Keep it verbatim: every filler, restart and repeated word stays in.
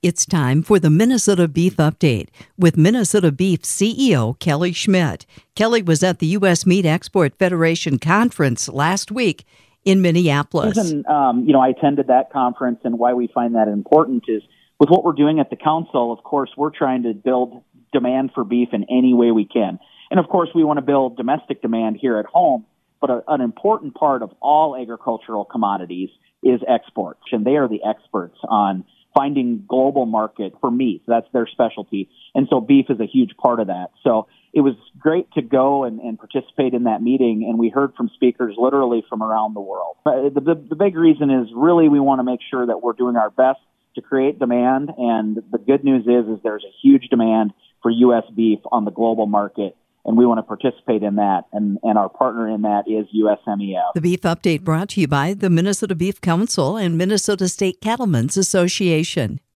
It's time for the Minnesota Beef Update with Minnesota Beef C E O Kelly Schmidt. Kelly was at the U S Meat Export Federation conference last week in Minneapolis. Reason, um, you know, I attended that conference, and why we find that important is with what we're doing at the council, of course, we're trying to build demand for beef in any way we can. And of course, we want to build domestic demand here at home, but a, an important part of all agricultural commodities is exports, and they are the experts on finding global market for meat. That's their specialty. And so beef is a huge part of that. So it was great to go and, and participate in that meeting. And we heard from speakers literally from around the world. But the, the, the big reason is really we want to make sure that we're doing our best to create demand. And the good news is, is there's a huge demand for U S beef on the global market. And we want to participate in that, and, and our partner in that is U S M E F. The Beef Update brought to you by the Minnesota Beef Council and Minnesota State Cattlemen's Association.